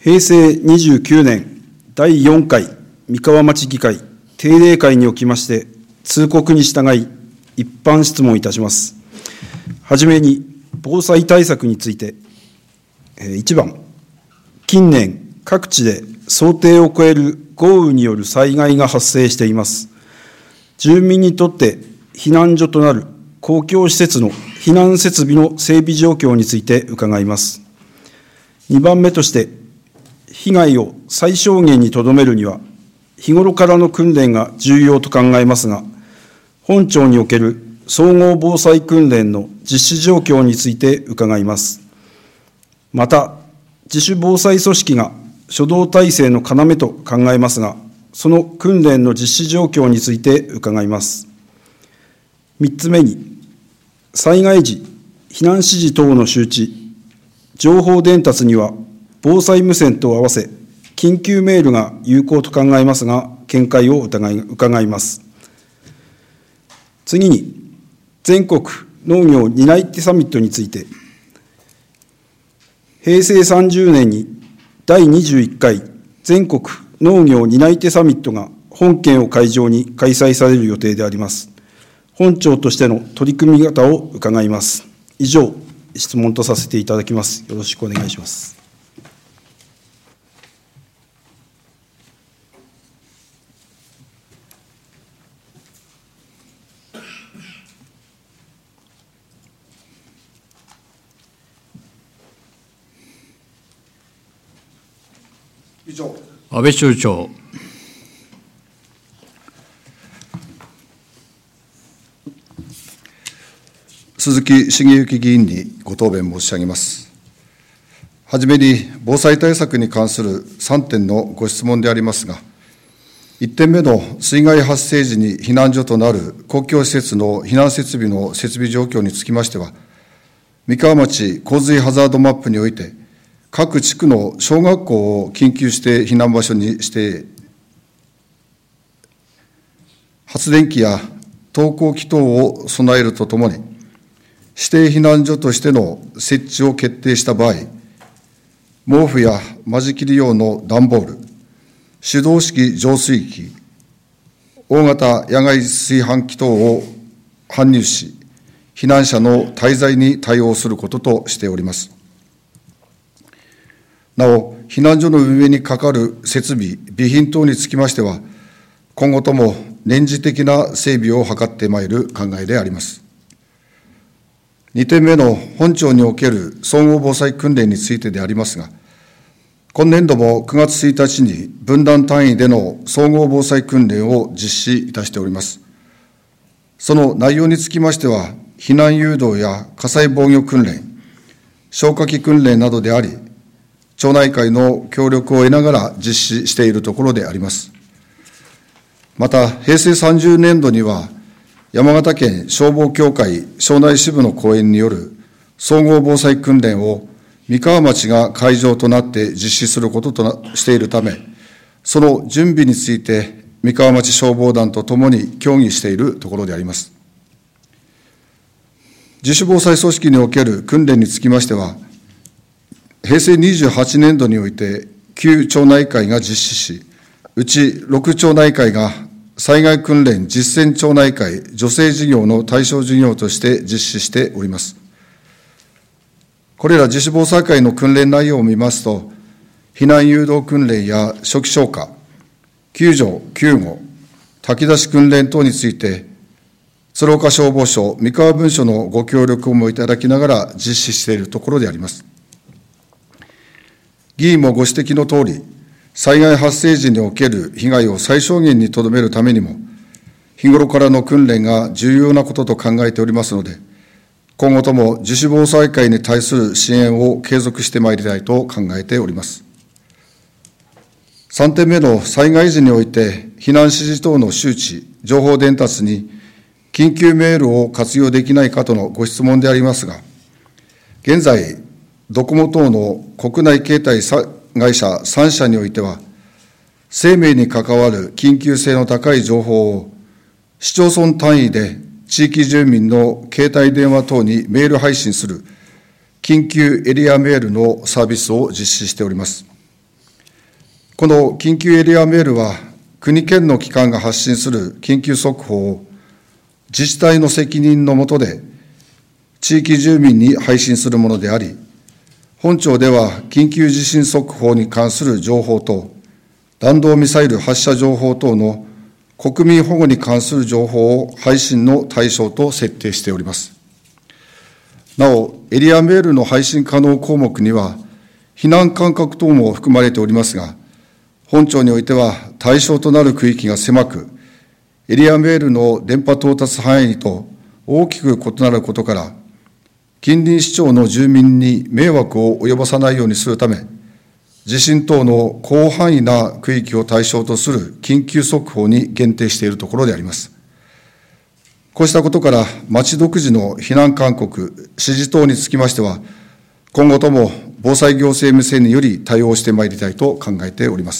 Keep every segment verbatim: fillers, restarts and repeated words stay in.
平成にじゅうきゅうねんだいよんかい三河町議会定例会におきまして、通告に従い一般質問いたします。はじめに、防災対策について、いちばん、近年各地で想定を超える豪雨による災害が発生しています。住民にとって避難所となる公共施設の避難設備の整備状況について伺います。にばんめとして、被害を最小限にとどめるには、日頃からの訓練が重要と考えますが、本庁における総合防災訓練の実施状況について伺います。また、自主防災組織が初動体制の要と考えますが、その訓練の実施状況について伺います。みっつめに、災害時、避難指示等の周知、情報伝達には防災無線と合わせ、緊急メールが有効と考えますが、見解を伺います。次に、全国農業担い手サミットについて、平成さんじゅうねんにだいにじゅういっかい全国農業担い手サミットが本県を会場に開催される予定であります。本庁としての取り組み方を伺います。以上、質問とさせていただきます。よろしくお願いします。 以上。 安倍首長。 鈴木茂之議員にご答弁申し上げます。はじめに、防災対策に関するさんてんのご質問でありますが、いってんめの水害発生時に避難所となる公共施設の避難設備の設備状況につきましては、三河町洪水ハザードマップにおいて、各地区の小学校を緊急指定避難場所に指定、発電機や登校機等を備えるとともに、指定避難所としての設置を決定した場合、毛布や間仕切り用の段ボール、手動式浄水器、大型野外炊飯器等を搬入し、避難者の滞在に対応することとしております。なお、避難所の運営にかかる設備、備品等につきましては、今後とも年次的な整備を図ってまいる考えであります。にてんめの本庁における総合防災訓練についてでありますが、今年度もくがつついたちに分団単位での総合防災訓練を実施いたしております。その内容につきましては、避難誘導や火災防御訓練、消火器訓練などであり、町内会の協力を得ながら実施しているところであります。また、平成さんじゅうねんどには、山形県消防協会庄内支部の講演による総合防災訓練を三河町が会場となって実施することとしているため、その準備について三河町消防団とともに協議しているところであります。自主防災組織における訓練につきましては、平成にじゅうはちねんどにおいてきゅう町内会が実施し、うちろく町内会が災害訓練実践町内会助成事業の対象事業として実施しております。これら自主防災会の訓練内容を見ますと、避難誘導訓練や初期消火、救助・救護、炊き出し訓練等について、鶴岡消防署、三河分署のご協力をもいただきながら実施しているところであります。議員もご指摘のとおり、災害発生時における被害を最小限にとどめるためにも、日頃からの訓練が重要なことと考えておりますので、今後とも自主防災会に対する支援を継続してまいりたいと考えております。さんてんめの災害時において、避難指示等の周知、情報伝達に緊急メールを活用できないかとのご質問でありますが、現在、ドコモ等の国内携帯会社さんしゃにおいては、生命に関わる緊急性の高い情報を市町村単位で地域住民の携帯電話等にメール配信する緊急エリアメールのサービスを実施しております。 この緊急エリアメールは、国県の機関が発信する緊急速報を自治体の責任の下で地域住民に配信するものであり、本庁では緊急地震速報に関する情報と弾道ミサイル発射情報等の国民保護に関する情報を配信の対象と設定しております。なお、エリアメールの配信可能項目には、避難勧告等も含まれておりますが、本庁においては対象となる区域が狭く、エリアメールの電波到達範囲と大きく異なることから、近隣市町の住民に迷惑を及ぼさないようにするため、地震等の広範囲な区域を対象とする緊急速報に限定しているところであります。こうしたことから、町独自の避難勧告、指示等につきましては、今後とも防災行政無線により対応してまいりたいと考えております。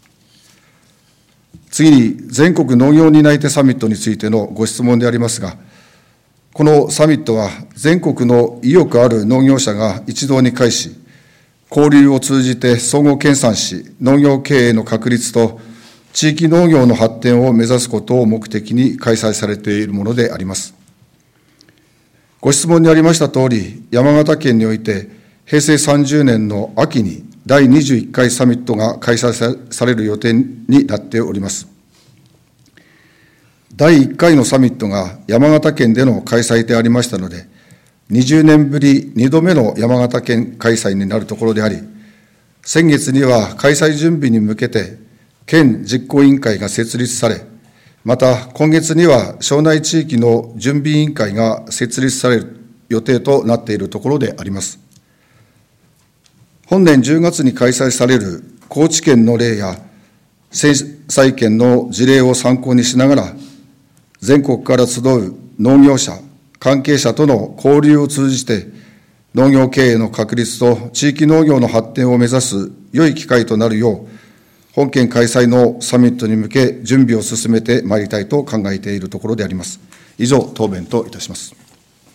次に、全国農業担い手サミットについてのご質問でありますが、このサミットは、全国の意欲ある農業者が一堂に会し、交流を通じて相互研鑽し、農業経営の確立と地域農業の発展を目指すことを目的に開催されているものであります。ご質問にありましたとおり、山形県において、平成さんじゅうねんの秋にだいにじゅういっかいサミットが開催される予定になっております。だいいっかいのサミットが山形県での開催でありましたので、にじゅうねんぶりにどめの山形県開催になるところであり、先月には開催準備に向けて、県実行委員会が設立され、また今月には庄内地域の準備委員会が設立される予定となっているところであります。本年じゅうがつに開催される高知県の例や仙西県の事例を参考にしながら、全国から集う農業者、関係者との交流を通じて、農業経営の確立と地域農業の発展を目指す良い機会となるよう、本県開催のサミットに向け準備を進めてまいりたいと考えているところであります。以上、答弁といたします。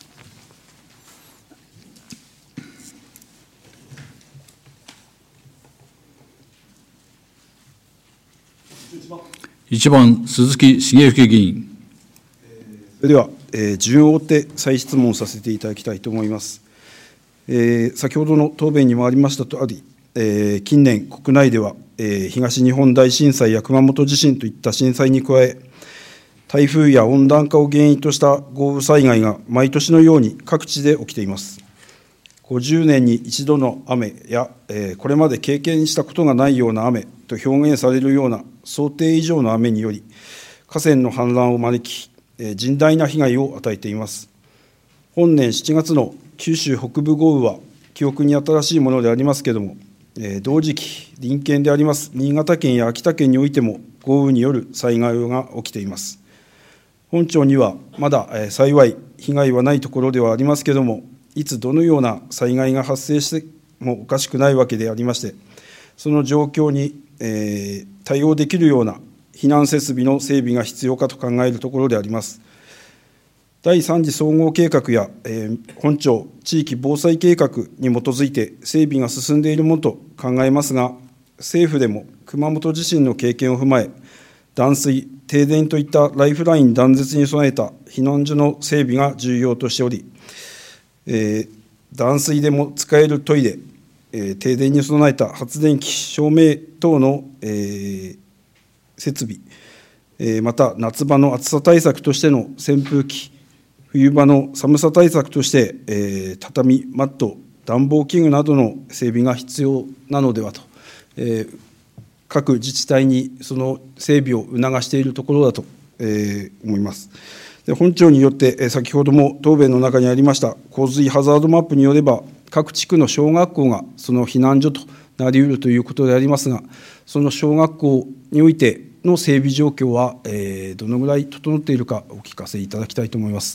いちばん、鈴木茂之議員。 それでは、えー、順を追って再質問させていただきたいと思います。えー、先ほどの答弁にもありましたとおり、えー、近年、国内では、えー、東日本大震災や熊本地震といった震災に加え、台風や温暖化を原因とした豪雨災害が毎年のように各地で起きています。ごじゅうねんに一度の雨や、えー、これまで経験したことがないような雨と表現されるような想定以上の雨により、河川の氾濫を招き、えー、甚大な被害を与えています。本年しちがつの九州北部豪雨は、記憶に新しいものでありますけれども、えー、同時期、隣県であります新潟県や秋田県においても、豪雨による災害が起きています。本庁にはまだ、えー、幸い被害はないところではありますけれども、いつどのような災害が発生してもおかしくないわけでありまして、その状況に、えー、対応できるような避難設備の整備が必要かと考えるところであります。だいさん次総合計画や、えー、本庁地域防災計画に基づいて整備が進んでいるものと考えますが、政府でも熊本地震の経験を踏まえ、断水、停電といったライフライン断絶に備えた避難所の整備が重要としており、えー、断水でも使えるトイレ、えー、停電に備えた発電機、照明等の、えー、設備、えー、また夏場の暑さ対策としての扇風機、冬場の寒さ対策として、えー、畳、マット、暖房器具などの整備が必要なのではと、えー、各自治体にその整備を促しているところだと、えー、思います。で、本庁によって、えー、先ほども答弁の中にありました洪水ハザードマップによれば、各地区の小学校がその避難所となりうるということでありますが、その小学校においての整備状況は、えー、どのぐらい整っているかお聞かせいただきたいと思います。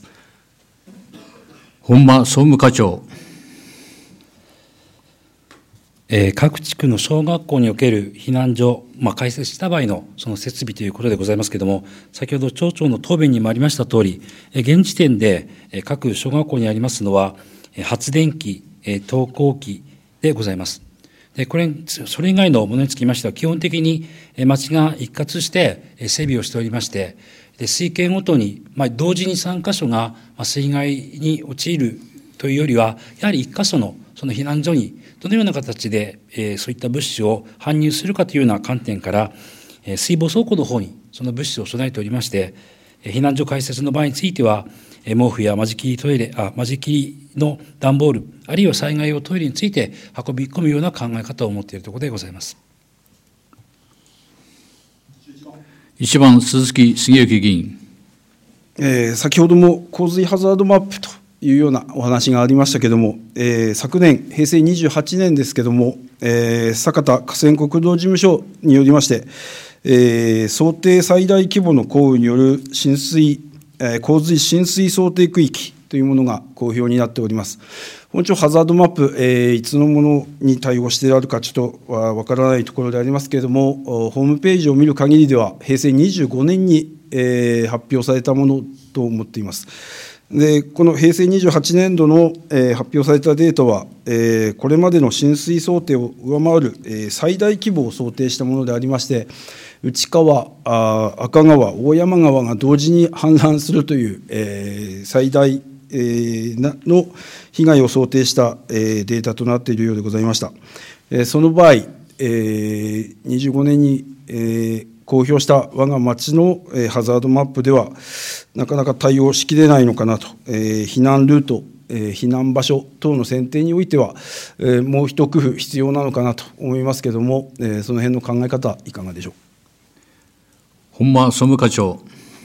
本間総務課長。 えー、各地区の小学校における避難所、まあ、開設した場合のその設備ということでございますけれども、先ほど町長の答弁にもありましたとおり、えー、現時点で、えー、各小学校にありますのは、えー、発電機、えー、登校機でございます。 でこれそれ以外のものにつきましては、基本的に町が一括して整備をしておりまして、で水系ごとに、まあ、同時にさんかしょが水害に陥るというよりは、やはりいっかしょのその避難所にどのような形で、えー、そういった物資を搬入するかというような観点から、えー、水防倉庫の方にその物資を備えておりまして、えー、避難所開設の場合については、えー、毛布や間仕切りトイレ、あ、間仕切りの段ボール、あるいは災害用トイレについて運び込むような考え方を持っているところでございます。 いちばん、鈴木茂之議員。 えー、先ほども洪水ハザードマップというようなお話がありましたけれども、えー、昨年、へいせいにじゅうはちねんですけれども、えー、酒田河川国道事務所によりまして、えー、想定最大規模の降雨による浸水、えー、洪水浸水想定区域というものが公表になっております。本庁ハザードマップ、えー、いつのものに対応しているかちょっとわからないところでありますけれども、ホームページを見る限りでは、へいせいにじゅうごねんに、えー、発表されたものと思っています。でこのへいせいにじゅうはちねんどの、えー、発表されたデータは、えー、これまでの浸水想定を上回る、えー、最大規模を想定したものでありまして、内川、あ赤川、大山川が同時に氾濫するという、えー、最大えー、なの被害を想定した、えー、データとなっているようでございました。えー、その場合、えー、にじゅうごねんに、えー、公表した我が町の、えー、ハザードマップでは、なかなか対応しきれないのかなと、えー、避難ルート、えー、避難場所等の選定においては、えー、もう一工夫必要なのかなと思いますけれども、えー、その辺の考え方、いかがでしょう。 本間総務課長。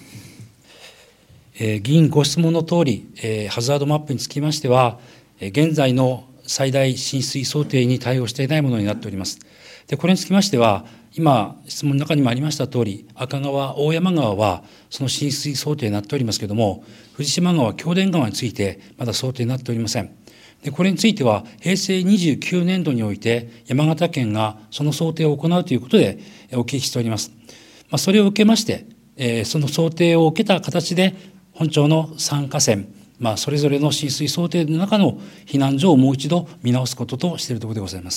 議員ご質問のとおり、ハザードマップにつきましては、現在の最大浸水想定に対応していないものになっております。でこれにつきましては、今、質問の中にもありましたとおり、赤川、大山川はその浸水想定になっておりますけれども、藤島川、京田川について、まだ想定になっておりません。でこれについては、へいせいにじゅうきゅうねんどにおいて、山形県がその想定を行うということでお聞きしております。まあ、それを受けまして、その想定を受けた形で、本庁のさんかせん、まあ、それぞれの浸水想定の中の避難所をもう一度見直すこととしているところでございます。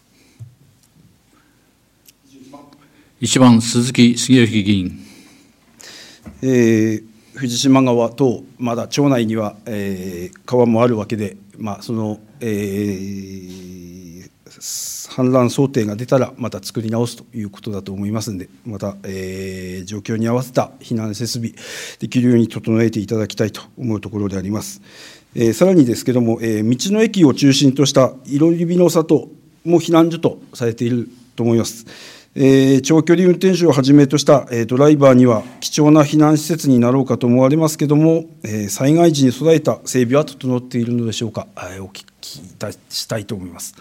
いちばん、鈴木茂之議員。 えー、藤島川等、まだ町内には、えー、川もあるわけで、まあ、その、えー、氾濫想定が出たら、また作り直すということだと思いますので、また、えー、状況に合わせた避難設備、できるように整えていただきたいと思うところであります。えー、さらにですけれども、えー、道の駅を中心としたいろりびの里も避難所とされていると思います。えー、長距離運転手をはじめとした、えー、ドライバーには貴重な避難施設になろうかと思われますけれども、えー、災害時に備えた整備は整っているのでしょうか。えー、お聞きいたしたいと思います。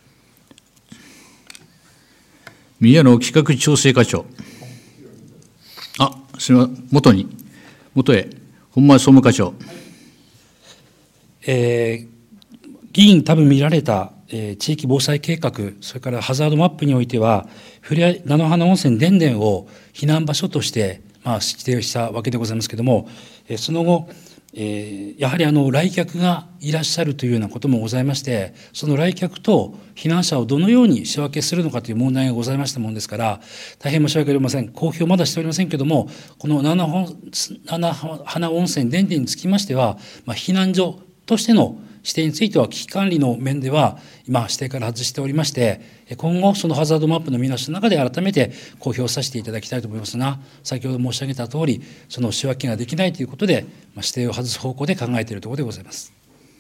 宮野企画調整課長。あ、すみません、元に、元へ、本間総務課長。 えー、議員多分見られた、えー、地域防災計画、それからハザードマップにおいては、ふれあい菜の花温泉田田を避難場所として、まあ、指定したわけでございますけれども、えー、その後、えー、やはりあの来客がいらっしゃるというようなこともございまして、その来客と避難者をどのように仕分けするのかという問題がございましたものですから、大変申し訳ありません。公表まだしておりませんけれども、この菜の花温泉田田につきましては、まあ、避難所としての指定については危機管理の面では今指定から外しておりまして、今後そのハザードマップの見直しの中で改めて公表させていただきたいと思いますが、先ほど申し上げたとおり、その仕分けができないということで、まあ、指定を外す方向で考えているところでございます。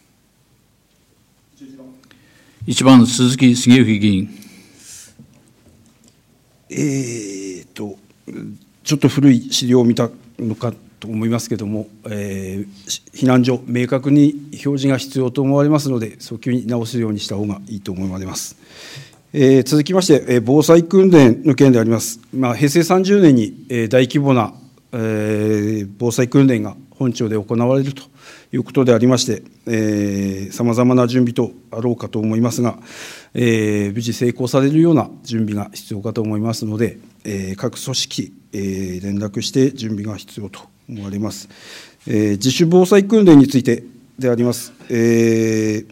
いちばん、鈴木茂之議員。 えーと、ちょっと古い資料を見たのかと思いますけれども、えー、避難所、明確に表示が必要と思われますので、早急に直すようにした方がいいと思われます。えー、続きまして、えー、防災訓練の件であります。まあ、へいせいさんじゅうねんに、えー、大規模な、えー、防災訓練が本庁で行われるということでありまして、さまざまな準備とあろうかと思いますが、えー、無事成功されるような準備が必要かと思いますので、えー、各組織、えー、連絡して準備が必要と思われます。えー、自主防災訓練についてであります。えー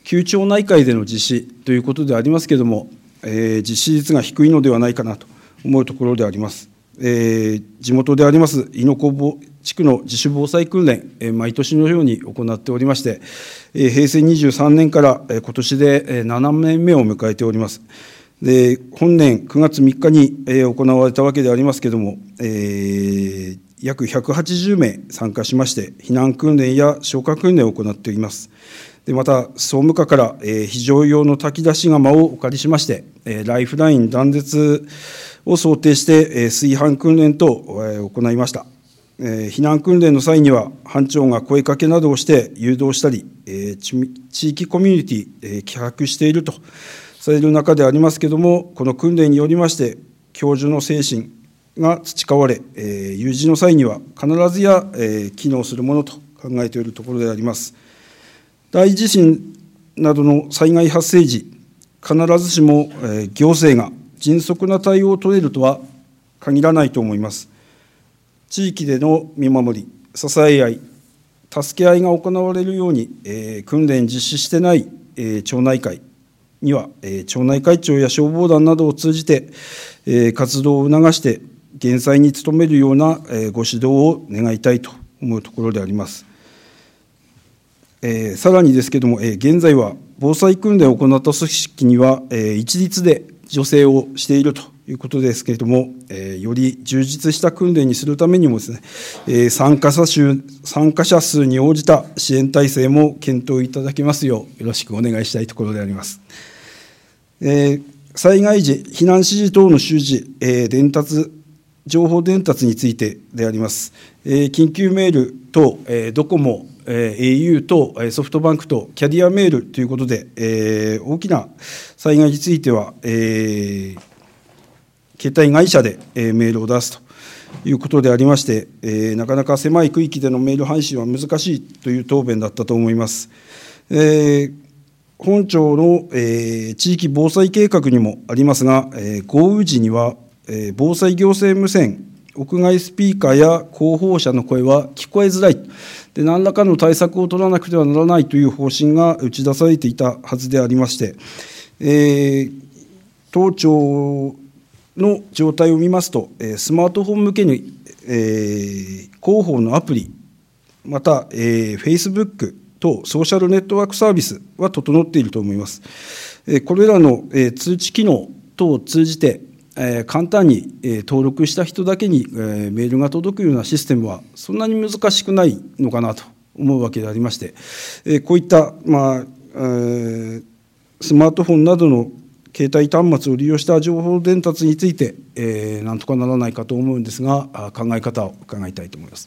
旧町内会での実施ということでありますけれども、えー、実施率が低いのではないかなと思うところであります。えー、地元であります猪子地区の自主防災訓練、えー、毎年のように行っておりまして、えー、へいせいにじゅうさんねんから、えー、今年でななねんめを迎えております。で、本年くがつみっかに、えー、行われたわけでありますけれども、えー、約ひゃくはちじゅうめい参加しまして、避難訓練や消火訓練を行っております。でまた、総務課から、えー、非常用の炊き出し釜をお借りしまして、えー、ライフライン断絶を想定して、えー、炊飯訓練等を、えー、行いました。えー、避難訓練の際には、班長が声かけなどをして誘導したり、えー、地域コミュニティ、えー、企画しているとされる中でありますけれども、この訓練によりまして、教授の精神が培われ、えー、有事の際には必ずや、えー、機能するものと考えているところであります。大地震などの災害発生時、必ずしも、えー、行政が迅速な対応を取れるとは限らないと思います。地域での見守り、支え合い、助け合いが行われるように、えー、訓練実施してない、えー、町内会には、えー、町内会長や消防団などを通じて、えー、活動を促して減災に努めるような、えー、ご指導を願いたいと思うところであります。えー、さらにですけれども、えー、現在は防災訓練を行った組織には、えー、一律で助成をしているということですけれども、えー、より充実した訓練にするためにもですね、えー、参加者数、参加者数に応じた支援体制も検討いただけますよう、よろしくお願いしたいところであります。えー、災害時、避難指示等の周知、えー、伝達、情報伝達についてであります。えー、緊急メール等、えー、ドコモ、えー、エーユー 等、ソフトバンク等、キャリアメールということで、えー、大きな災害については、えー、携帯会社で、えー、メールを出すということでありまして、えー、なかなか狭い区域でのメール配信は難しいという答弁だったと思います。えー、本庁の、えー、地域防災計画にもありますが、えー、豪雨時には、えー、防災行政無線、屋外スピーカーや広報車の声は聞こえづらいで、何らかの対策を取らなくてはならないという方針が打ち出されていたはずでありまして、えー、当庁の状態を見ますと、スマートフォン向けに、えー、広報のアプリ、また、えー、Facebook 等ソーシャルネットワークサービスは整っていると思います。えー、これらの、えー、通知機能等を通じて、えー、簡単に、えー、登録した人だけに、えー、メールが届くようなシステムはそんなに難しくないのかなと思うわけでありまして、えー、こういった、まあえー、スマートフォンなどの携帯端末を利用した情報伝達について、えー、なんとかならないかと思うんですが、考え方を伺いたいと思います。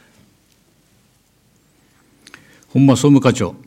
本間総務課長。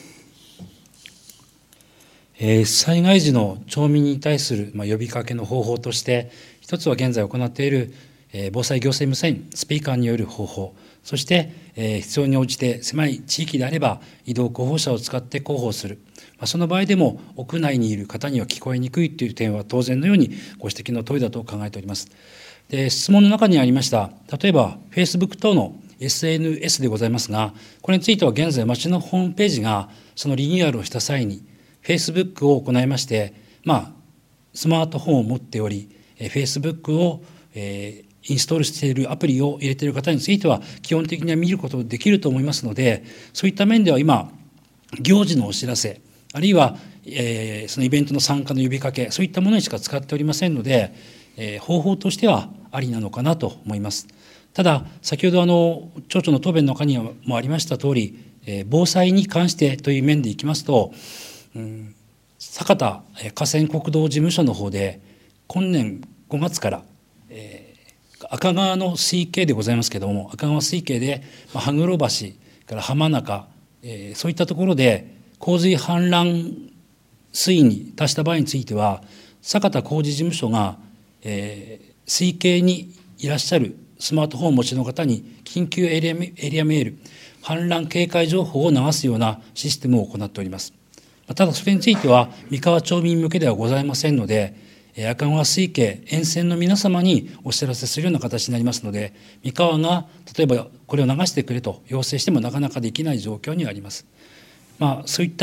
えー、災害時の町民に対する、まあ、呼びかけの方法として、一つは現在行っている、えー、防災行政無線スピーカーによる方法、そして、えー、必要に応じて狭い地域であれば移動広報車を使って広報する、まあ、その場合でも屋内にいる方には聞こえにくいという点は当然のようにご指摘の通りだと考えております。で、質問の中にありました例えば Facebook 等の エスエヌエス でございますが、これについては現在町のホームページがそのリニューアルをした際にFacebook を行いまして、まあ、スマートフォンを持っており、Facebook を、えー、インストールしているアプリを入れている方については、基本的には見ることができると思いますので、そういった面では今、行事のお知らせ、あるいは、えー、そのイベントの参加の呼びかけ、そういったものにしか使っておりませんので、えー、方法としてはありなのかなと思います。ただ、先ほどあの町長の答弁の中にもありました通り、えー、防災に関してという面でいきますと、うん、酒田河川国道事務所の方で今年ごがつから、えー、赤川の水系でございますけれども、赤川水系で、まあ、羽黒橋から浜中、えー、そういったところで洪水氾濫水位に達した場合については、酒田工事事務所が、えー、水系にいらっしゃるスマートフォンをお持ちの方に緊急エリア、エリアメール、氾濫警戒情報を流すようなシステムを行っております。ただそれについては三河町民向けではございませんので、赤川水系沿線の皆様にお知らせするような形になりますので、三河が例えばこれを流してくれと要請してもなかなかできない状況にあります。まあ、そういった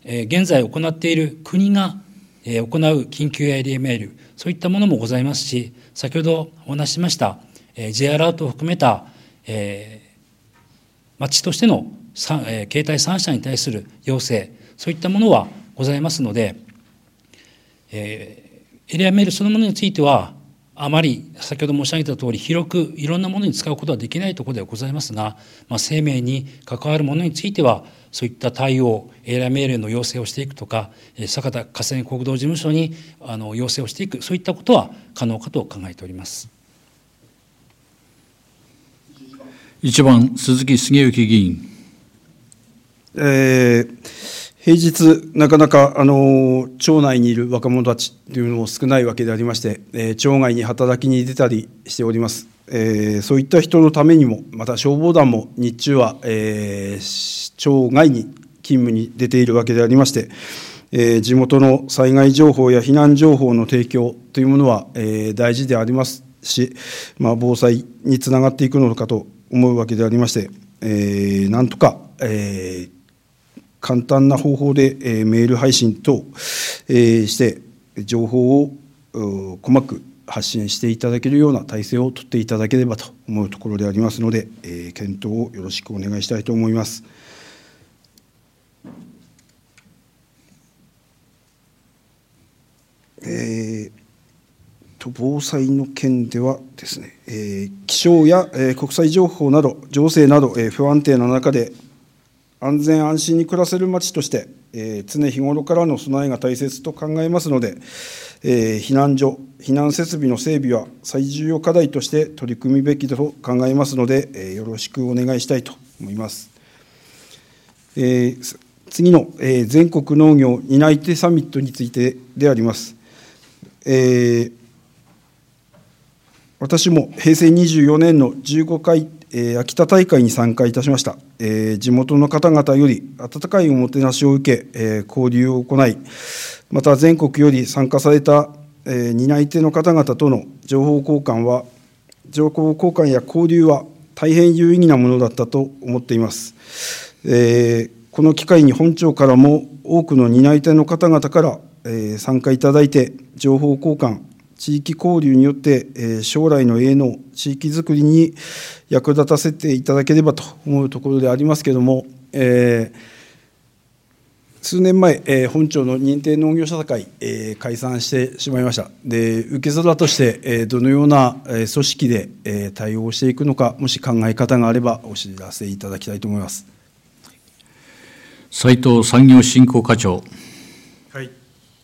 えー、現在行っている国が、えー、行う緊急エリアメール、そういったものもございますし、先ほどお話ししました、えー、J アラートを含めた、えー、町としての、えー、携帯さん社に対する要請、そういったものはございますので、えー、エリアメールそのものについては、あまり先ほど申し上げたとおり、広くいろんなものに使うことはできないところではございますが、まあ、生命に関わるものについては、そういった対応、エリアメールの要請をしていくとか、酒田河川国道事務所にあの要請をしていく、そういったことは可能かと考えております。 いちばん、鈴木茂之議員。 えー平日、なかなか、あの、町内にいる若者たちというのも少ないわけでありまして、えー、町外に働きに出たりしております。えー、そういった人のためにも、また消防団も日中は、えー、町外に勤務に出ているわけでありまして、えー、地元の災害情報や避難情報の提供というものは、えー、大事でありますし、まあ、防災につながっていくのかと思うわけでありまして、えー、なんとか、えー簡単な方法で、えー、メール配信等、えー、して情報を細く発信していただけるような体制を取っていただければと思うところでありますので、えー、検討をよろしくお願いしたいと思います。えー、と防災の件ではですね、えー、気象や、えー、国際情報など情勢など、えー、不安定な中で安全安心に暮らせる町として、えー、常日頃からの備えが大切と考えますので、えー、避難所、避難設備の整備は最重要課題として取り組みべきと考えますので、えー、よろしくお願いしたいと思います。えー、次の、えー、全国農業担い手サミットについてであります。えー、私も平成にじゅうよねんのじゅうごかいえー、秋田大会に参加いたしました。えー、地元の方々より温かいおもてなしを受け、えー、交流を行い、また全国より参加された、えー、担い手の方々との情報交換は、情報交換や交流は大変有意義なものだったと思っています。えー、この機会に本庁からも多くの担い手の方々から、えー、参加いただいて、情報交換、地域交流によって、えー、将来の営農、地域づくりに役立たせていただければと思うところでありますけれども、えー、数年前、えー、本庁の認定農業者会、えー、解散してしまいました。で、受け皿として、えー、どのような、えー、組織で、えー、対応していくのか、もし考え方があればお知らせいただきたいと思います。 斉藤産業振興課長。 はい。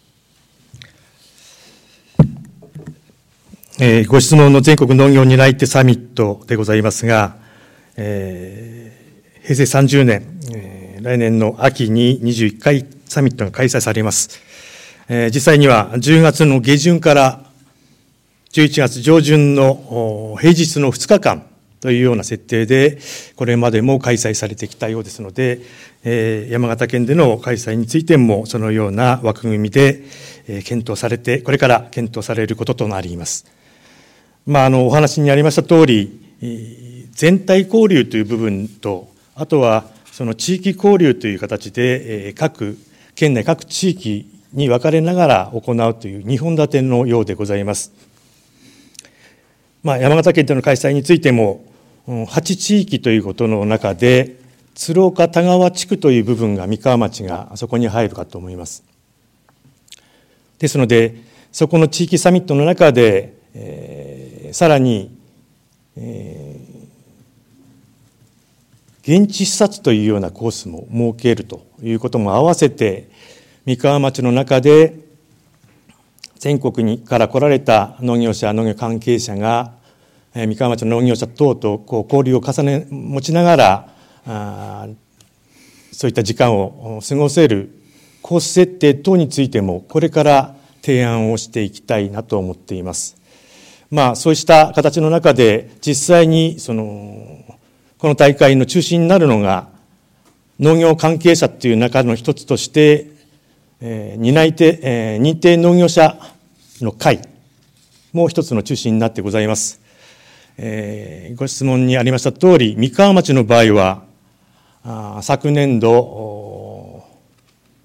えー、ご質問の全国農業担い手サミットでございますが、えー、平成さんじゅうねん、えー、来年の秋ににじゅういっかいサミットが開催されます。えー、実際にはじゅうがつの下旬からじゅういちがつ上旬の平日のふつかかんというような設定で、これまでも開催されてきたようですので、えー、山形県での開催についてもそのような枠組みで、えー、検討されて、これから検討されることとなります。まあ、あのお話にありましたとおり、全体交流という部分と、あとはその地域交流という形で、各県内各地域に分かれながら行うというにほん立てのようでございます。まあ、山形県での開催についても、はち地域ということの中で、鶴岡田川地区という部分が三河町がそこに入るかと思います。ですので、そこの地域サミットの中で、えー、さらに、えー、現地視察というようなコースも設けるということも合わせて、三河町の中で全国にから来られた農業者、農業関係者が、えー、三河町の農業者等とこう交流を重ね持ちながらあ、そういった時間を過ごせるコース設定等についても、これから提案をしていきたいなと思っています。まあ、そうした形の中で、実際にそのこの大会の中心になるのが、農業関係者という中の一つとして、えー、担い手、えー、認定農業者の会も一つの中心になってございます。えー、ご質問にありましたとおり、三河町の場合は、あ昨年度、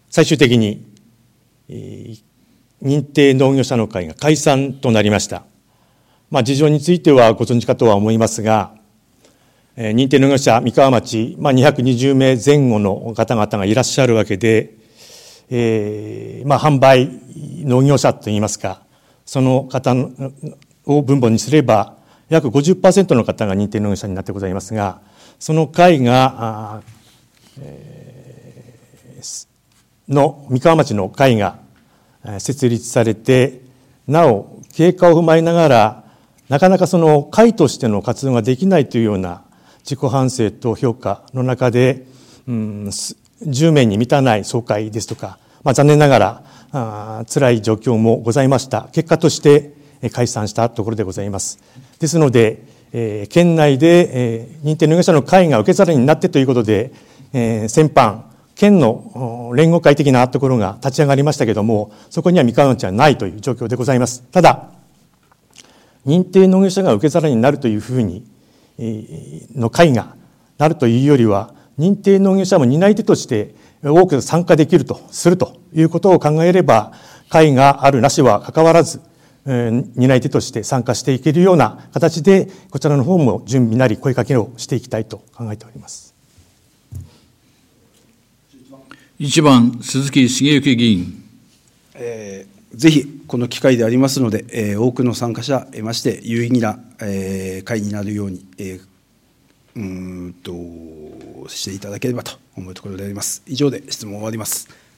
最終的に、えー、認定農業者の会が解散となりました。まあ、事情についてはご存知かとは思いますが、えー、認定農業者三河町、まあ、にひゃくにじゅうめいぜん後の方々がいらっしゃるわけで、えーまあ、販売農業者といいますか、その方を分母にすれば約 ごじゅっパーセント の方が認定農業者になってございますが、その会が、えー、の三河町の会が設立されて、なお経過を踏まえながらなかなかその会としての活動ができないというような自己反省と評価の中で、うん、じゅうめいに満たない総会ですとか、まあ、残念ながらあ辛い状況もございました。結果として解散したところでございます。ですので、えー、県内で、えー、認定農業者の会が受け皿になってということで、えー、先般県の連合会的なところが立ち上がりましたけれども、そこには三河町はないという状況でございます。ただ、認定農業者が受け皿になるというふうに、えー、の会がなるというよりは、認定農業者も担い手として多く参加できるとするということを考えれば、会があるなしは関わらず、えー、担い手として参加していけるような形で、こちらの方も準備なり声かけをしていきたいと考えております。 いちばん、鈴木茂之議員。 えー、ぜひこの機会でありますので、えー、多くの参加者得まして有意義な、えー、会になるように、えー、うーんとしていただければと思うところであります。以上で質問を終わります。